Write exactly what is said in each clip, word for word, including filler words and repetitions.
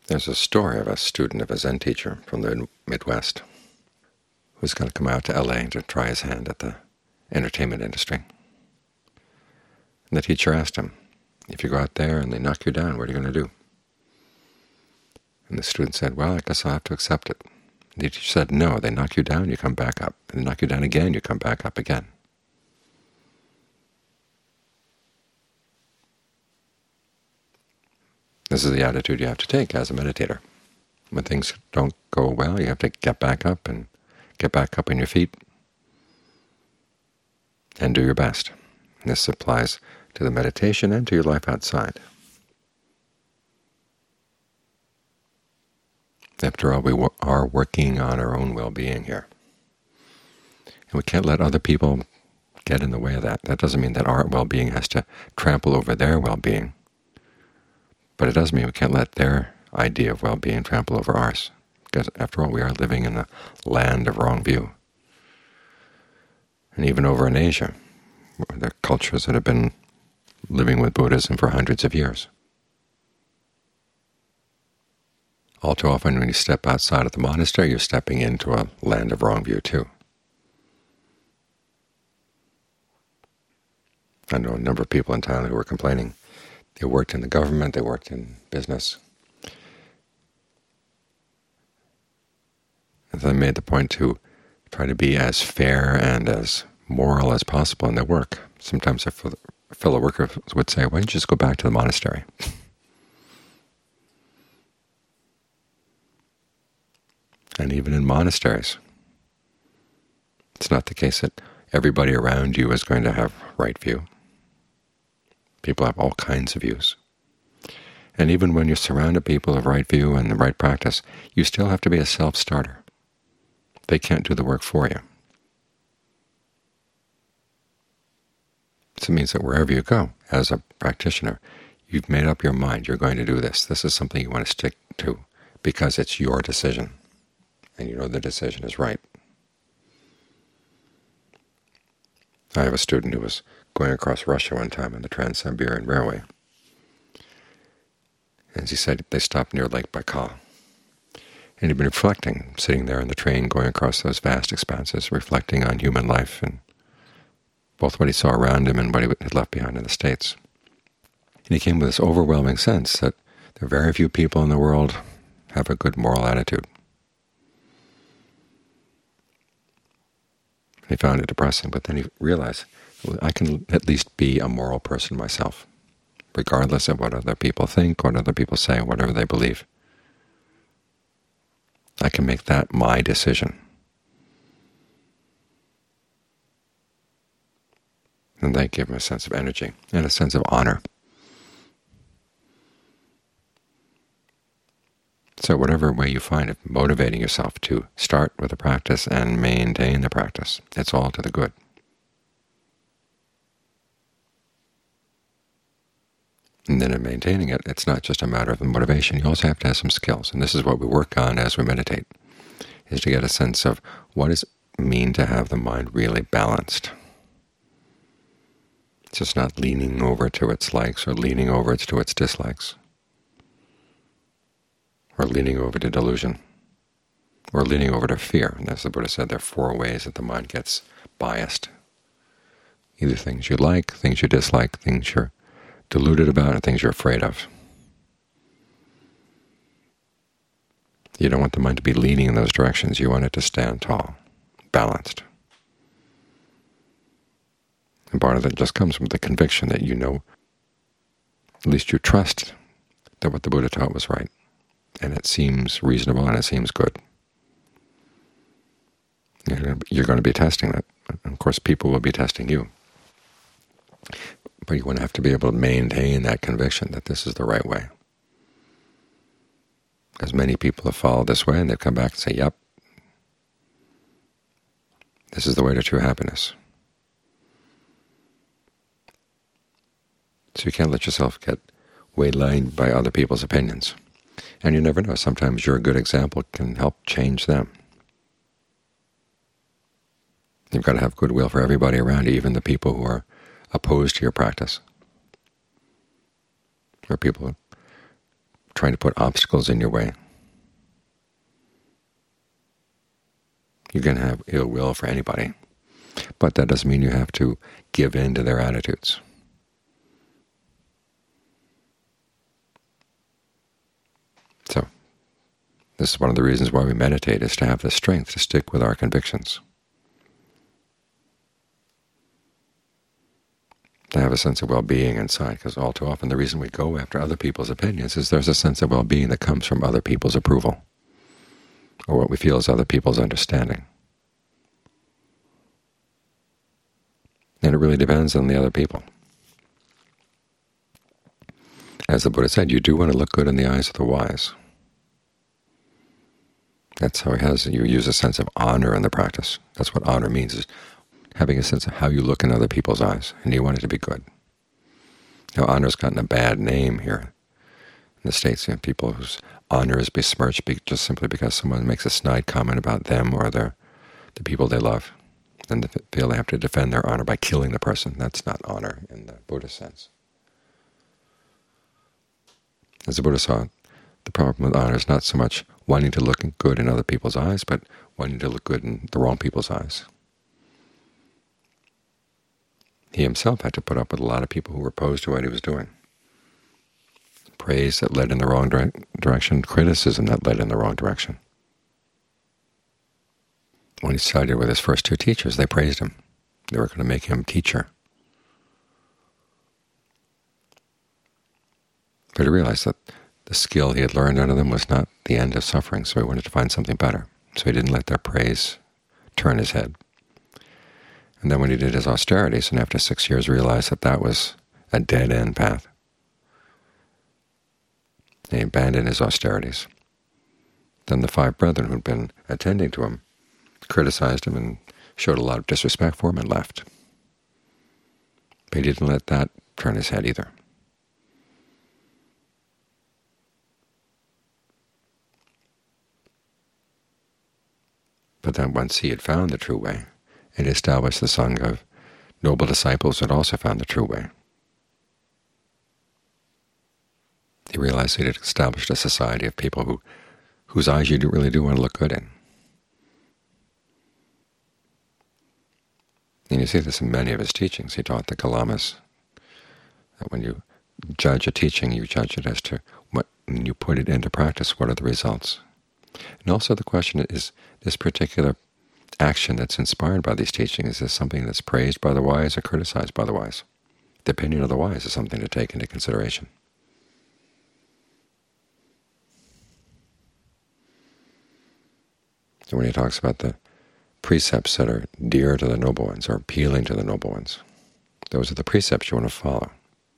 There's a story of a student of a Zen teacher from the Midwest who's going to come out to L A to try his hand at the entertainment industry. And the teacher asked him, if you go out there and they knock you down, what are you going to do? And the student said, well, I guess I'll have to accept it. The teacher said, no, they knock you down, you come back up. And they knock you down again, you come back up again. This is the attitude you have to take as a meditator. When things don't go well, you have to get back up and get back up on your feet and do your best. And this applies to the meditation and to your life outside. After all, we are working on our own well-being here. And we can't let other people get in the way of that. That doesn't mean that our well-being has to trample over their well-being. But it does mean we can't let their idea of well-being trample over ours. Because after all, we are living in the land of wrong view. And even over in Asia, there are cultures that have been living with Buddhism for hundreds of years. All too often when you step outside of the monastery, you're stepping into a land of wrong view too. I know a number of people in Thailand who were complaining. They worked in the government, they worked in business. And they made the point to try to be as fair and as moral as possible in their work. Sometimes their fellow workers would say, why don't you just go back to the monastery? And even in monasteries, it's not the case that everybody around you is going to have right view. People have all kinds of views. And even when you're surrounded by people of right view and the right practice, you still have to be a self-starter. They can't do the work for you. So it means that wherever you go, as a practitioner, you've made up your mind, you're going to do this. This is something you want to stick to because it's your decision, and you know the decision is right. I have a student who was going across Russia one time on the Trans-Siberian Railway. And as he said, they stopped near Lake Baikal. And he'd been reflecting, sitting there in the train going across those vast expanses, reflecting on human life and both what he saw around him and what he had left behind in the States. And he came with this overwhelming sense that there are very few people in the world have a good moral attitude. He found it depressing, but then he realized, well, I can at least be a moral person myself, regardless of what other people think, what other people say, whatever they believe. I can make that my decision. And that gave him a sense of energy and a sense of honor. So whatever way you find of motivating yourself to start with a practice and maintain the practice, it's all to the good. And then in maintaining it, it's not just a matter of the motivation. You also have to have some skills. And this is what we work on as we meditate, is to get a sense of what does it mean to have the mind really balanced. It's just not leaning over to its likes or leaning over to its dislikes, or leaning over to delusion, or leaning over to fear. And as the Buddha said, there are four ways that the mind gets biased. Either things you like, things you dislike, things you're deluded about, and things you're afraid of. You don't want the mind to be leaning in those directions. You want it to stand tall, balanced. And part of that just comes from the conviction that you know, at least you trust that what the Buddha taught was right, and it seems reasonable and it seems good. You're going to be testing that. Of course, people will be testing you. But you want to have to be able to maintain that conviction that this is the right way. As many people have followed this way, and they've come back and say, yep, this is the way to true happiness. So you can't let yourself get waylaid by other people's opinions. And you never know, sometimes your good example can help change them. You've got to have goodwill for everybody around you, even the people who are opposed to your practice, or people trying to put obstacles in your way. You can have ill will for anybody, but that doesn't mean you have to give in to their attitudes. So this is one of the reasons why we meditate, is to have the strength to stick with our convictions, to have a sense of well-being inside, because all too often the reason we go after other people's opinions is there's a sense of well-being that comes from other people's approval, or what we feel is other people's understanding. And it really depends on the other people. As the Buddha said, you do want to look good in the eyes of the wise. That's how he has it. You use a sense of honor in the practice. That's what honor means, is having a sense of how you look in other people's eyes, and you want it to be good. Now, honor's gotten a bad name here in the States. You have people whose honor is besmirched just simply because someone makes a snide comment about them or their, the people they love, and they feel they have to defend their honor by killing the person. That's not honor in the Buddhist sense. As the Buddha saw it, the problem with honor is not so much wanting to look good in other people's eyes, but wanting to look good in the wrong people's eyes. He himself had to put up with a lot of people who were opposed to what he was doing. Praise that led in the wrong dire direction, criticism that led in the wrong direction. When he studied with his first two teachers, they praised him. They were going to make him teacher. But he realized that the skill he had learned under them was not the end of suffering, so he wanted to find something better. So he didn't let their praise turn his head. And then when he did his austerities, and after six years realized that that was a dead-end path, he abandoned his austerities. Then the five brethren who had been attending to him criticized him and showed a lot of disrespect for him and left. But he didn't let that turn his head either. But then once he had found the true way, and established the Sangha of noble disciples who had also found the true way, he realized he had established a society of people who, whose eyes you do really do want to look good in. And you see this in many of his teachings. He taught the Kalamas that when you judge a teaching, you judge it as to what, when you put it into practice, what are the results? And also the question is, this particular action that's inspired by these teachings, is this something that's praised by the wise or criticized by the wise? The opinion of the wise is something to take into consideration. So when he talks about the precepts that are dear to the noble ones, or appealing to the noble ones, those are the precepts you want to follow.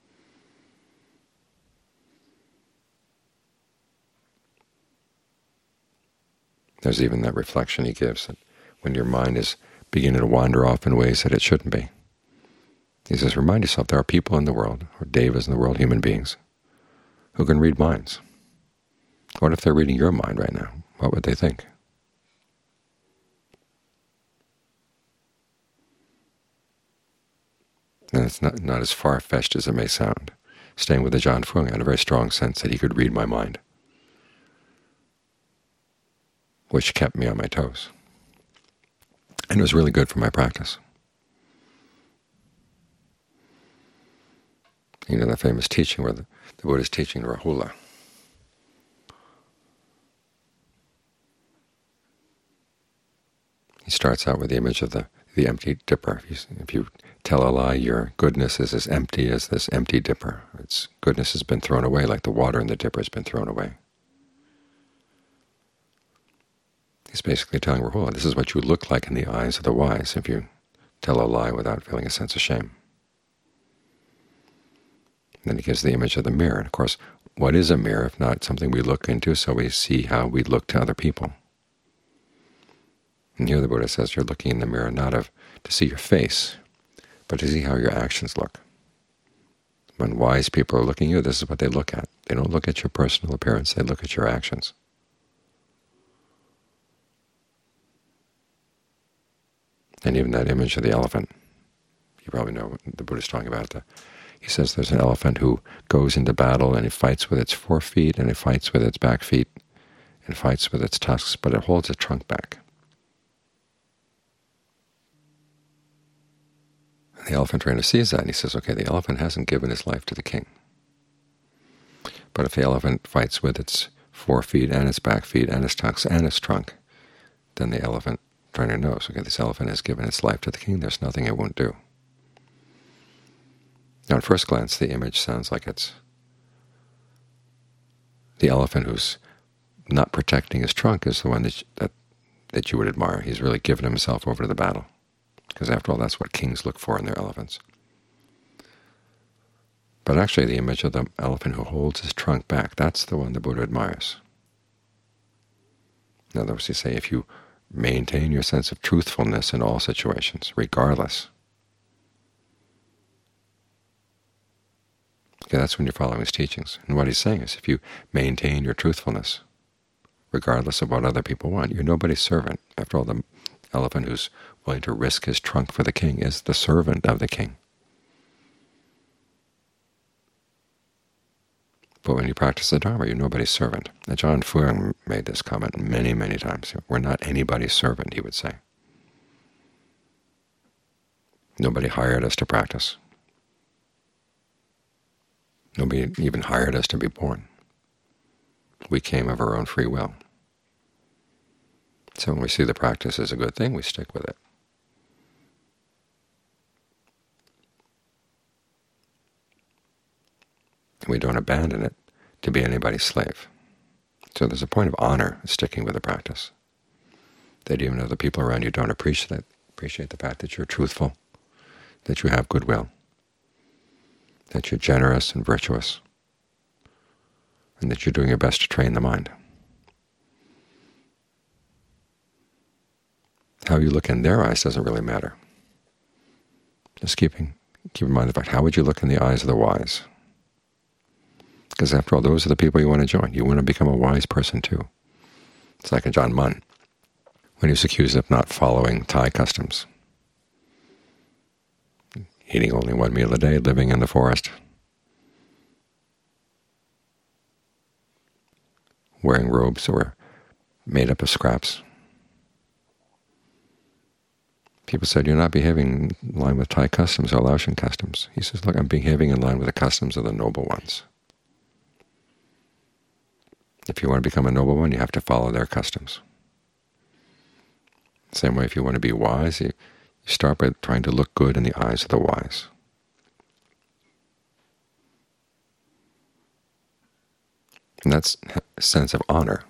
There's even that reflection he gives, that when your mind is beginning to wander off in ways that it shouldn't be, he says, remind yourself there are people in the world, or devas in the world, human beings, who can read minds. What if they're reading your mind right now? What would they think? And it's not, not as far-fetched as it may sound. Staying with Ajaan Fuang, I had a very strong sense that he could read my mind, which kept me on my toes. And it was really good for my practice. You know, the famous teaching where the, the Buddha is teaching Rahula. He starts out with the image of the, the empty dipper. If you, if you tell a lie, your goodness is as empty as this empty dipper. Its goodness has been thrown away like the water in the dipper has been thrown away. He's basically telling Rahula, this is what you look like in the eyes of the wise if you tell a lie without feeling a sense of shame. And then he gives the image of the mirror. And of course, what is a mirror if not something we look into so we see how we look to other people? And here the Buddha says you're looking in the mirror not of to see your face, but to see how your actions look. When wise people are looking at you, this is what they look at. They don't look at your personal appearance, they look at your actions. And even that image of the elephant, you probably know what the Buddha's talking about. The, He says there's an elephant who goes into battle and it fights with its four feet and it fights with its back feet and fights with its tusks, but it holds its trunk back. And the elephant trainer sees that and he says, okay, the elephant hasn't given his life to the king. But if the elephant fights with its four feet and its back feet and its tusks and its trunk, then the elephant trainer knows, okay, this elephant has given its life to the king, there's nothing it won't do. Now, at first glance, the image sounds like it's the elephant who's not protecting his trunk is the one that, that, that you would admire. He's really given himself over to the battle, because after all, that's what kings look for in their elephants. But actually, the image of the elephant who holds his trunk back, that's the one the Buddha admires. In other words, you say, if you maintain your sense of truthfulness in all situations, regardless, okay, that's when you're following his teachings. And what he's saying is, if you maintain your truthfulness, regardless of what other people want, you're nobody's servant. After all, the elephant who's willing to risk his trunk for the king is the servant of the king. But when you practice the Dharma, you're nobody's servant. Now, John Fuang made this comment many, many times. We're not anybody's servant, he would say. Nobody hired us to practice. Nobody even hired us to be born. We came of our own free will. So when we see the practice as a good thing, we stick with it. We don't abandon it to be anybody's slave. So there's a point of honor in sticking with the practice, that even though the people around you don't appreciate it, appreciate the fact that you're truthful, that you have goodwill, that you're generous and virtuous, and that you're doing your best to train the mind. How you look in their eyes doesn't really matter. Just keeping keep in mind the fact, how would you look in the eyes of the wise? Because after all, those are the people you want to join. You want to become a wise person too. It's like Ajahn Mun, when he was accused of not following Thai customs, eating only one meal a day, living in the forest, wearing robes that were made up of scraps. People said, you're not behaving in line with Thai customs or Laotian customs. He says, look, I'm behaving in line with the customs of the noble ones. If you want to become a noble one, you have to follow their customs. Same way, if you want to be wise, you, you start by trying to look good in the eyes of the wise. And that sense of honor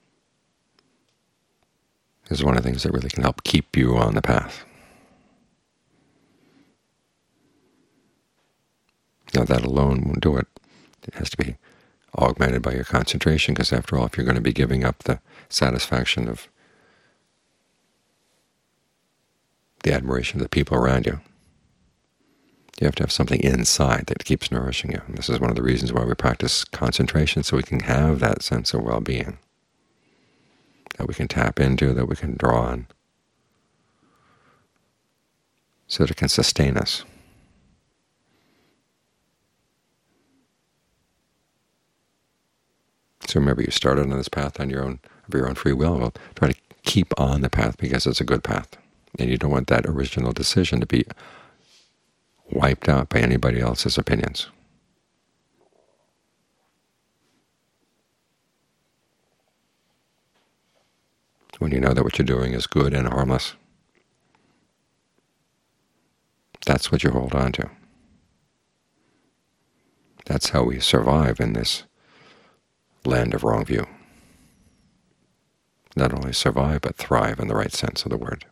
is one of the things that really can help keep you on the path. Now, that alone won't do it. It has to be augmented by your concentration, because after all, if you're going to be giving up the satisfaction of the admiration of the people around you, you have to have something inside that keeps nourishing you. And this is one of the reasons why we practice concentration, so we can have that sense of well-being that we can tap into, that we can draw on, so that it can sustain us. So remember, you started on this path on your own, of your own free will. Well, try to keep on the path because it's a good path. And you don't want that original decision to be wiped out by anybody else's opinions. When you know that what you're doing is good and harmless, that's what you hold on to. That's how we survive in this land of wrong view. Not only survive, but thrive in the right sense of the word.